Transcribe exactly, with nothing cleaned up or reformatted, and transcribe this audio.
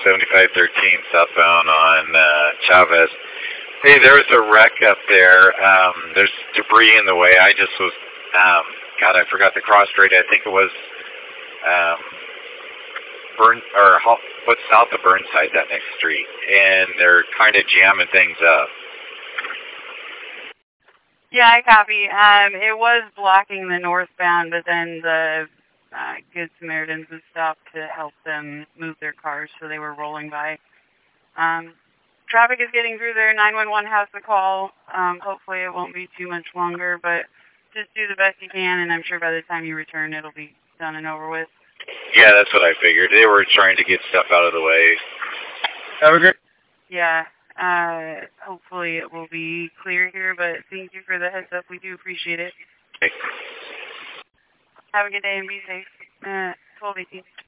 seventy-five thirteen southbound on uh, Chavez. Hey, there was a wreck up there. Um, there's debris in the way. I just was, um, God, I forgot the cross street. I think it was um, Burn or what's south of Burnside, that next street, and they're kind of jamming things up. Yeah, I copy. Um, it was blocking the northbound, but then the uh, Good Samaritans would stop to help them move their cars, so they were rolling by. Um, traffic is getting through there. nine one one has the call. Um, hopefully it won't be too much longer, but just do the best you can, and I'm sure by the time you return, it'll be done and over with. Yeah, that's what I figured. They were trying to get stuff out of the way. Have a great... Yeah. Uh, hopefully it will be clear here, but thank you for the heads up. We do appreciate it. Thanks. Have a good day and be safe. Uh, twelve eighteen.